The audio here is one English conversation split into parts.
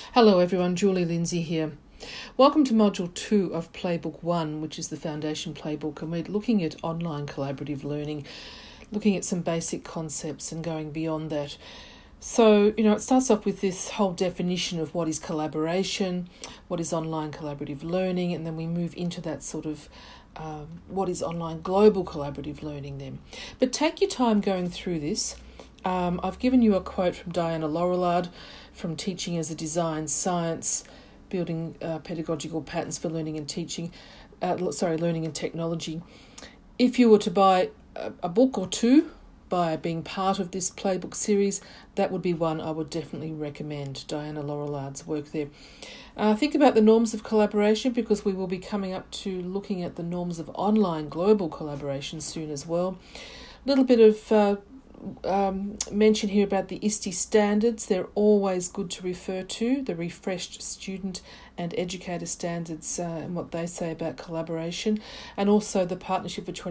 Hello everyone, Julie Lindsay here. Welcome to Module 2 of Playbook 1, which is the Foundation Playbook, and we're looking at online collaborative learning, looking at some basic concepts and going beyond that. So, it starts off with this whole definition of what is collaboration, what is online collaborative learning, and then we move into that sort of what is online global collaborative learning then. But take your time going through this. I've given you a quote from Diana Laurillard from Teaching as a Design Science, Building Pedagogical Patterns for Learning and Teaching, Learning and Technology. If you were to buy a book or two by being part of this playbook series, that would be one I would definitely recommend, Diana Laurillard's work there. Think about the norms of collaboration, because we will be coming up to looking at the norms of online global collaboration soon as well. A little bit of mention here about the ISTE standards. They're always good to refer to, the refreshed student and educator standards and what they say about collaboration, and also the Partnership for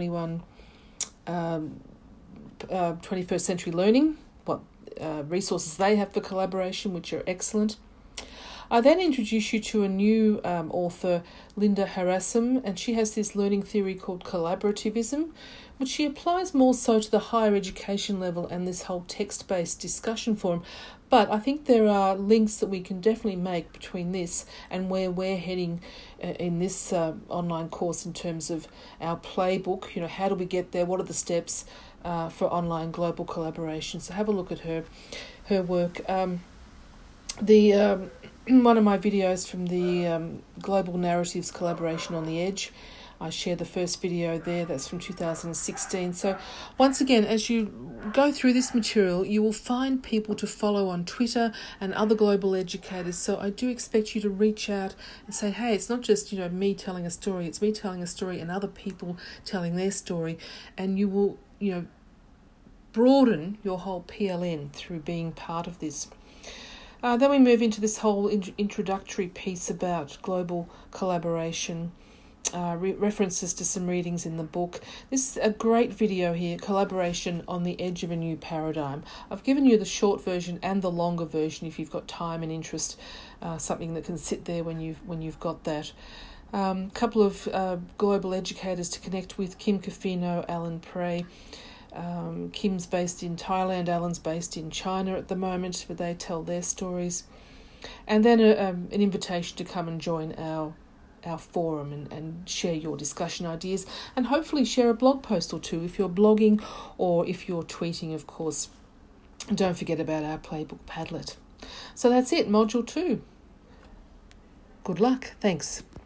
21st Century Learning, what resources they have for collaboration, which are excellent. I then introduce you to a new author, Linda Harassim, and she has this learning theory called collaborativism, which she applies more so to the higher education level and this whole text-based discussion forum. But I think there are links that we can definitely make between this and where we're heading in this online course in terms of our playbook. How do we get there? What are the steps for online global collaboration? So have a look at her work. One of my videos from the Global Narratives Collaboration on the Edge, I share the first video there, that's from 2016. So once again, as you go through this material, you will find people to follow on Twitter and other global educators. So I do expect you to reach out and say, hey, it's not just, me telling a story, it's me telling a story and other people telling their story. And you will, broaden your whole PLN through being part of this. Then we move into this whole introductory piece about global collaboration, references to some readings in the book. This is a great video here, Collaboration on the Edge of a New Paradigm. I've given you the short version and the longer version if you've got time and interest, something that can sit there when you've got that. Couple of global educators to connect with, Kim Kofino, Alan Prey. Kim's based in Thailand, Alan's based in China at the moment, where they tell their stories. And then an invitation to come and join our forum and share your discussion ideas, and hopefully share a blog post or two if you're blogging or if you're tweeting, of course. And don't forget about our Playbook Padlet. So that's it, Module 2. Good luck. Thanks.